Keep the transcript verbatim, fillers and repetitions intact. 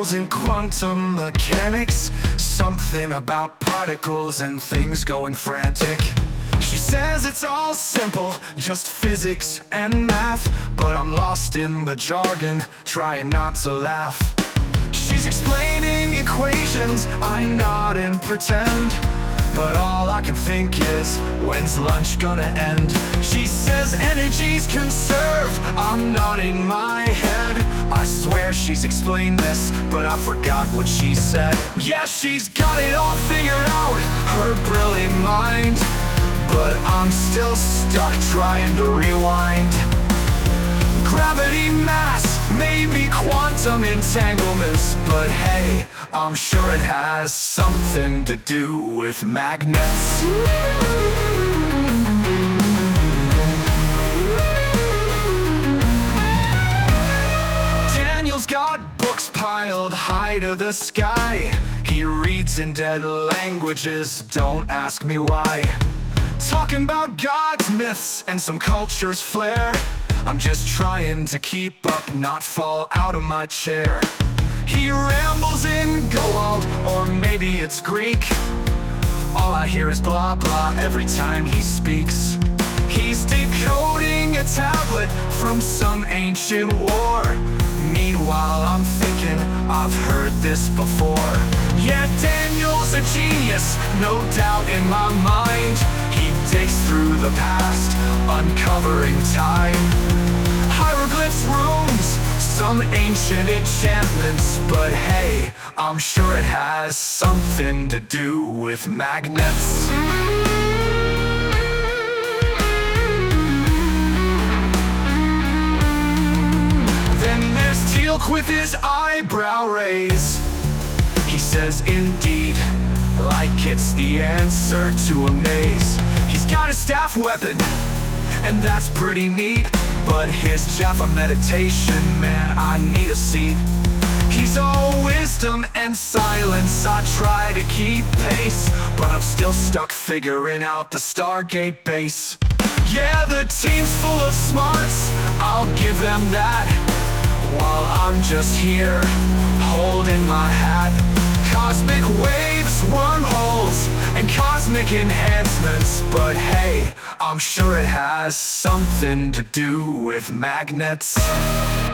Daniel's in quantum mechanics, something about particles and things going frantic. She says it's all simple, just physics and math, but I'm lost in the jargon, trying not to laugh. She's explaining equations, I nod and pretend, but all I can think is, when's lunch gonna end? She says energy's conserved, I'm nodding my head. I swear she's explained this, but I forgot what she said. Yeah, she's got it all figured out, her brilliant mind, but I'm still stuck trying to rewind. Gravity, mass, maybe quantum entanglements, but hey, I'm sure it has something to do with magnets. Daniel's got books piled high to the sky. He reads in dead languages, don't ask me why. Talking about gods, myths, and some culture's flair. I'm just trying to keep up, not fall out of my chair. He rambles in Goa'uld, or maybe it's Greek. All I hear is blah blah every time he speaks. He's decoding a tablet from some ancient war. Meanwhile, I'm thinking, I've heard this before. Yeah, Daniel's a genius, no doubt in my mind. He digs through the past, uncovering time. Hieroglyphs, runes, some ancient enchantments, but hey, I'm sure it has something to do with magnets. Then there's Teal'c with his eyebrow raise. He says, indeed, like it's the answer to a maze. He's got a staff weapon, and that's pretty neat, but his Jaffa meditation, man, I need a seat. He's all wisdom and silence, I try to keep pace, but I'm still stuck figuring out the Stargate base. Yeah, the team's full of smarts, I'll give them that, while I'm just here, holding my hat. Cosmic waves, wormholes, and cosmic enhancements, but hey, I'm sure it has something to do with magnets.